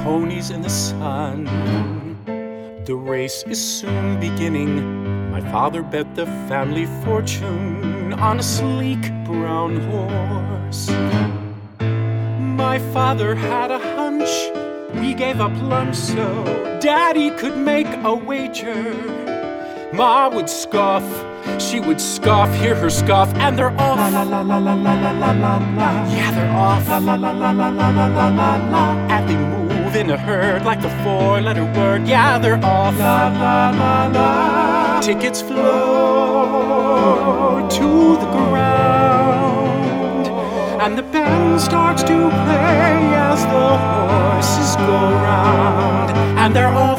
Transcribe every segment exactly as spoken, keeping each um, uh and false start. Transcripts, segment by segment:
ponies in the sun. The race is soon beginning. My father bet the family fortune on a sleek brown horse. My father had a hunch. We gave up lunch so Daddy could make a wager. Ma would scoff, she would scoff, hear her scoff, and they're off. La la la la la la la la la la. Yeah, they're off. La la la la la la la la la la. And they move in a herd like the four-letter word. Yeah, they're off. La la la la. Tickets flow to the ground, and the band starts to play as the horses go round, and they're off.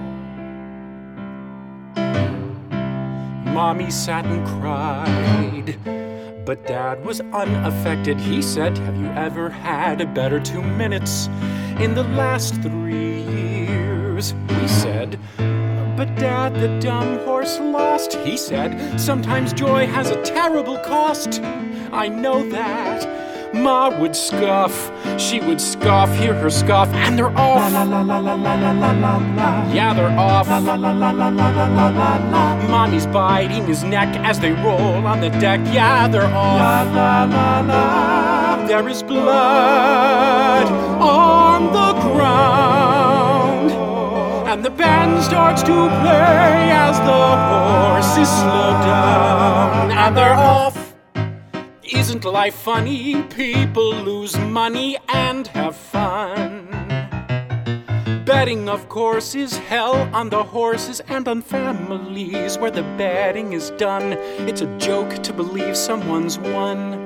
Mommy sat and cried, but Dad was unaffected. He said, have you ever had a better two minutes in the last three years? We said, but Dad, the dumb horse lost. He said, sometimes joy has a terrible cost. I know that. Ma would scoff, she would scoff, hear her scoff, and they're off. La la la la la la la la la. Yeah, they're off. La la la la la la la la la la. Mommy's biting his neck as they roll on the deck. Yeah, they're off. La la la la. There is blood on the ground, and the band starts to play as the horses slow down, and they're off. Isn't life funny? People lose money and have fun. Betting, of course, is hell on the horses and on families where the betting is done. It's a joke to believe someone's won.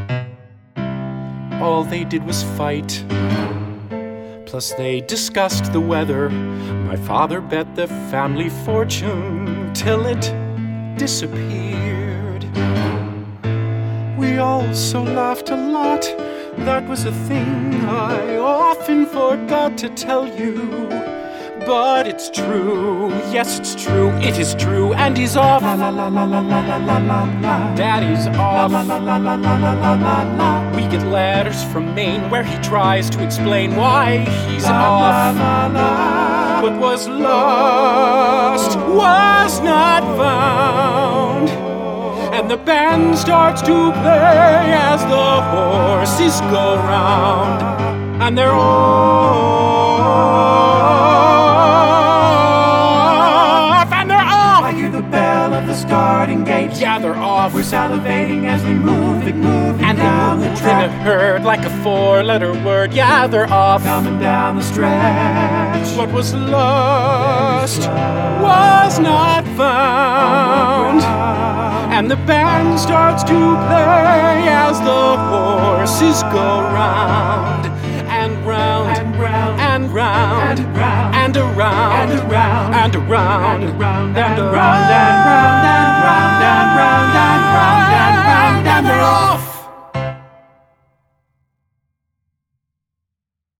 All they did was fight. Plus they discussed the weather. My father bet the family fortune till it disappeared. We also laughed a lot. That was a thing I often forgot to tell you. But it's true, yes it's true, it is true, and he's off. La la la la la la la la la la. Daddy's off. La la la la la la la la la. We get letters from Maine where he tries to explain why he's la, off. La, la, la. What was lost was not found, and the band starts to play as the horses go round, and they're off, and they're off. I hear the bell of the starting gate. Yeah, they're off. We're salivating as we move it, move it and down the track. In a herd like a four-letter word. Yeah, they're off. Coming down the stretch. What was lost was not found, and the band starts to play as the horses go round and round and round and round and round and around and around and around and around and around.